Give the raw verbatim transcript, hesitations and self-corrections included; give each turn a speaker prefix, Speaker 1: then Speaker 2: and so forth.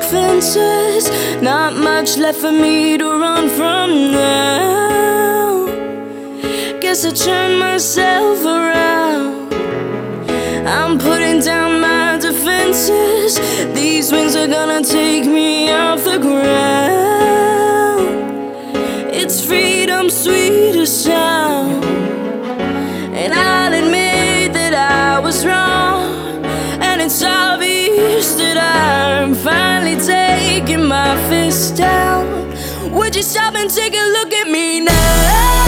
Speaker 1: defenses. Not much left for me to run from now. Guess I turned myself around. I'm putting down my defenses. These wings are gonna take me off the ground. It's freedom, sweetest sound. And I'll admit that I was wrong, and it's obvious that I'm finally taking my fist down. Would you stop and take a look at me now?